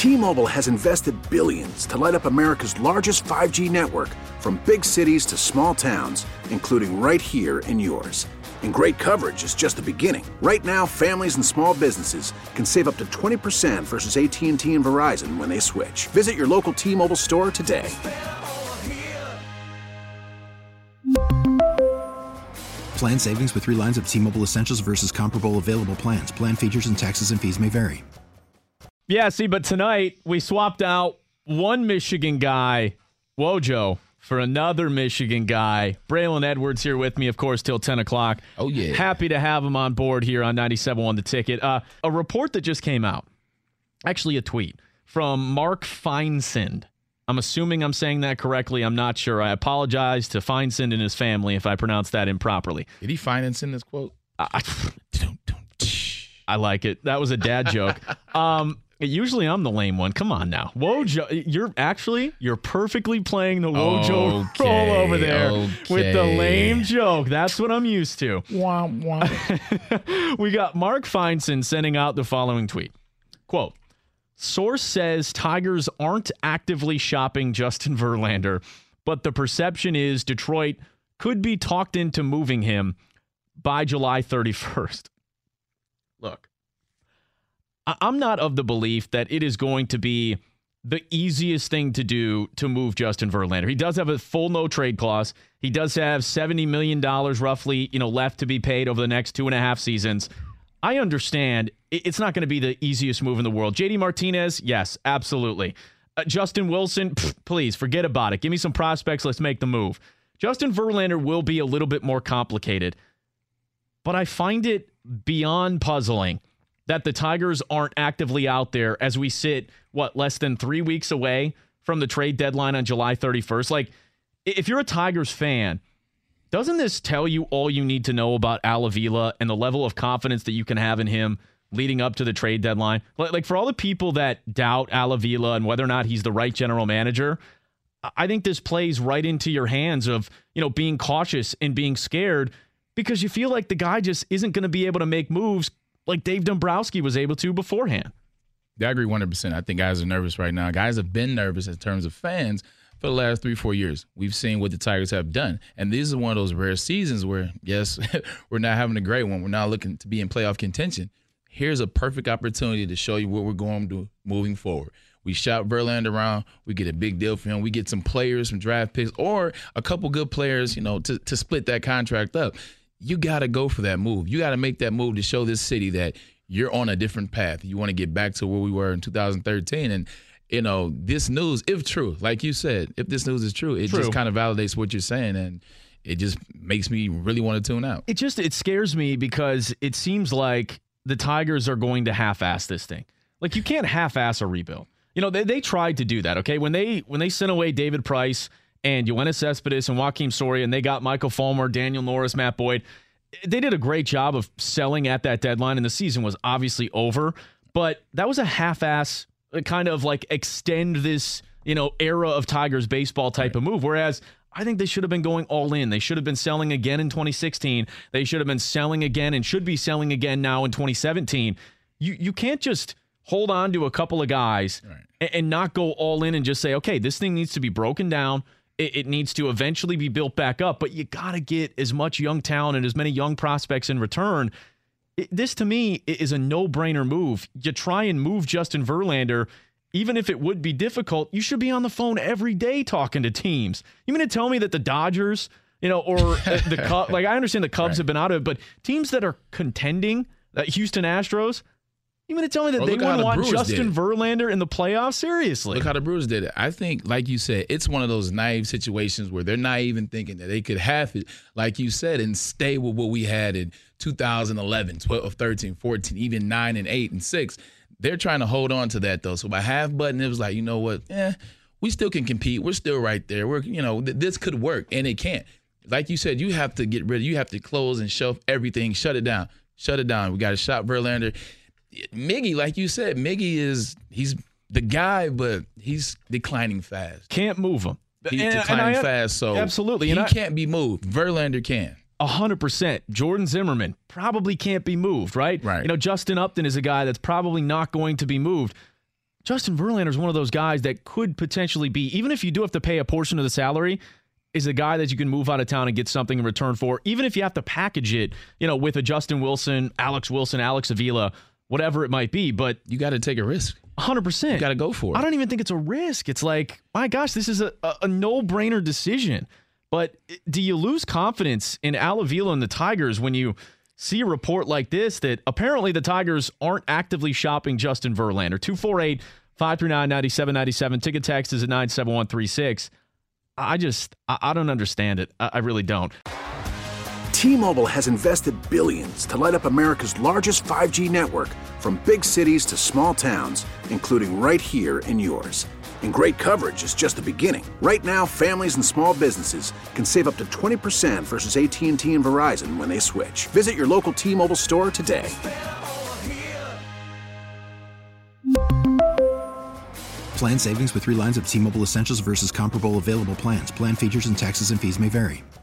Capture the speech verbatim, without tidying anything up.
T-Mobile has invested billions to light up America's largest five G network, from big cities to small towns, including right here in yours. And great coverage is just the beginning. Right now, families and small businesses can save up to twenty percent versus A T and T and Verizon when they switch. Visit your local T-Mobile store today. Plan savings with three lines of T-Mobile Essentials versus comparable available plans. Plan features and taxes and fees may vary. Yeah, see, but tonight we swapped out one Michigan guy, Wojo, for another Michigan guy. Braylon Edwards here with me, of course, till ten o'clock. Oh, yeah. Happy to have him on board here on ninety-seven point one The Ticket. Uh, a report that just came out, actually a tweet, from Mark Feinsand. I'm assuming I'm saying that correctly. I'm not sure. I apologize to Feinsand and his family if I pronounced that improperly. Did he finance in this quote? I, I like it. That was a dad joke. Um, usually I'm the lame one. Come on now. Wojo, you're actually, you're perfectly playing the Wojo okay, role over there okay. with the lame joke. That's what I'm used to. Wah, wah. We got Mark Feinsand sending out the following tweet. Quote, source says Tigers aren't actively shopping Justin Verlander, but the perception is Detroit could be talked into moving him by July thirty-first. Look, I'm not of the belief that it is going to be the easiest thing to do to move Justin Verlander. He does have a full no trade clause. He does have seventy million dollars roughly, you know, left to be paid over the next two and a half seasons. I understand it's not going to be the easiest move in the world. J D Martinez, yes, absolutely. Uh, Justin Wilson, pff, please forget about it. Give me some prospects. Let's make the move. Justin Verlander will be a little bit more complicated, but I find it beyond puzzling that the Tigers aren't actively out there as we sit, what, less than three weeks away from the trade deadline on July thirty-first. Like, if you're a Tigers fan, doesn't this tell you all you need to know about Al Avila and the level of confidence that you can have in him leading up to the trade deadline? Like, for all the people that doubt Al Avila and whether or not he's the right general manager, I think this plays right into your hands of, you know, being cautious and being scared because you feel like the guy just isn't going to be able to make moves like Dave Dombrowski was able to beforehand. Yeah, I agree one hundred percent. I think guys are nervous right now. Guys have been nervous in terms of fans for the last three, four years. We've seen what the Tigers have done. And this is one of those rare seasons where, yes, we're not having a great one. We're not looking to be in playoff contention. Here's a perfect opportunity to show you what we're going to do moving forward. We shop Verlander around. We get a big deal for him. We get some players, some draft picks, or a couple good players, you know, to, to split that contract up. You got to go for that move. You got to make that move to show this city that you're on a different path. You want to get back to where we were in two thousand thirteen. And, you know, this news, if true, like you said, if this news is true, it true. just kind of validates what you're saying. And it just makes me really want to tune out. It just, it scares me because it seems like the Tigers are going to half-ass this thing. Like, you can't half-ass a rebuild. You know, they they tried to do that, okay? When they when they sent away David Price and Yoenis Cespedes and Joakim Soria, and they got Michael Fulmer, Daniel Norris, Matt Boyd, they did a great job of selling at that deadline, and the season was obviously over. But that was a half-ass kind of like extend this, you know, era of Tigers baseball type right. of move. Whereas I think they should have been going all in. They should have been selling again in twenty sixteen. They should have been selling again and should be selling again now in twenty seventeen. You you can't just hold on to a couple of guys right. and, and not go all in and just say, okay, this thing needs to be broken down. It, it needs to eventually be built back up, but you got to get as much young talent and as many young prospects in return. It, this, to me, is a no-brainer move. You try and move Justin Verlander, even if it would be difficult, you should be on the phone every day talking to teams. You mean to tell me that the Dodgers, you know, or the Cubs, like I understand the Cubs right. have been out of it, but teams that are contending, uh, Houston Astros, you mean to tell me that well, they wouldn't the want Brewers Justin Verlander in the playoffs? Seriously. Look how the Brewers did it. I think, like you said, it's one of those naive situations where they're not even thinking that they could have it, like you said, and stay with what we had in two thousand eleven, twelve, thirteen, fourteen, even nine and eight and six. They're trying to hold on to that, though. So by half button, it was like, you know what? Eh, we still can compete. We're still right there. We're, you know, th- this could work, and it can't. Like you said, you have to get rid of, you have to close and shelf everything, shut it down, shut it down. We got to shop Verlander. Miggy, like you said, Miggy is, he's the guy, but he's declining fast. Can't move him. He's and, declining and I, fast, so absolutely. he and I, can't be moved. Verlander can. A hundred percent. Jordan Zimmerman probably can't be moved, right? Right. You know, Justin Upton is a guy that's probably not going to be moved. Justin Verlander is one of those guys that could potentially be, even if you do have to pay a portion of the salary, is a guy that you can move out of town and get something in return for, even if you have to package it, you know, with a Justin Wilson, Alex Wilson, Alex Avila, whatever it might be. But you got to take a risk. one hundred percent. You got to go for it. I don't even think it's a risk. It's like, my gosh, this is a, a, a no-brainer decision. But do you lose confidence in Al Avila and the Tigers when you see a report like this that apparently the Tigers aren't actively shopping Justin Verlander? two four eight, five three nine, nine seven nine seven. Ticket text is at nine seven one three six. I just, I, I don't understand it. I, I really don't. T-Mobile has invested billions to light up America's largest five G network, from big cities to small towns, including right here in yours. And great coverage is just the beginning. Right now, families and small businesses can save up to twenty percent versus A T and T and Verizon when they switch. Visit your local T-Mobile store today. Plan savings with three lines of T-Mobile Essentials versus comparable available plans. Plan features and taxes and fees may vary.